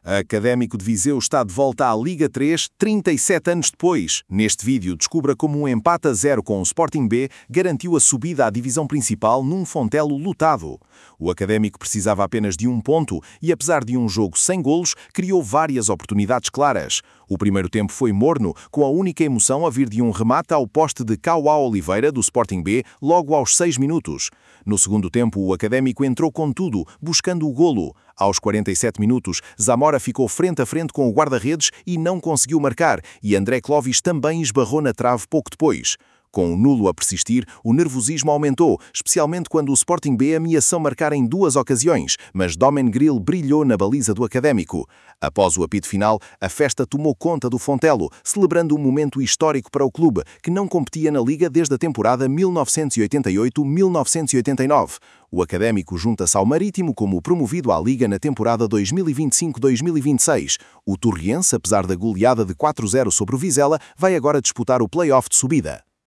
A Académico de Viseu está de volta à Liga 3, 37 anos depois. Neste vídeo, descubra como um empate a 0 com o Sporting B garantiu a subida à divisão principal num Fontelo lotado. O Académico precisava apenas de um ponto e, apesar de um jogo sem golos, criou várias oportunidades claras. O primeiro tempo foi morno, com a única emoção a vir de um remate ao poste de Cauá Oliveira, do Sporting B, logo aos 6 minutos. No segundo tempo, o Académico entrou com tudo, buscando o golo. Aos 47 minutos, Zamora ficou frente a frente com o guarda-redes e não conseguiu marcar, e André Clovis também esbarrou na trave pouco depois. Com o nulo a persistir, o nervosismo aumentou, especialmente quando o Sporting B ameaçou marcar em 2 ocasiões, mas Domen Grill brilhou na baliza do Académico. Após o apito final, a festa tomou conta do Fontelo, celebrando um momento histórico para o clube, que não competia na Liga desde a temporada 1988-1989. O Académico junta-se ao Marítimo como promovido à Liga na temporada 2025-2026. O Torriense, apesar da goleada de 4-0 sobre o Vizela, vai agora disputar o play-off de subida.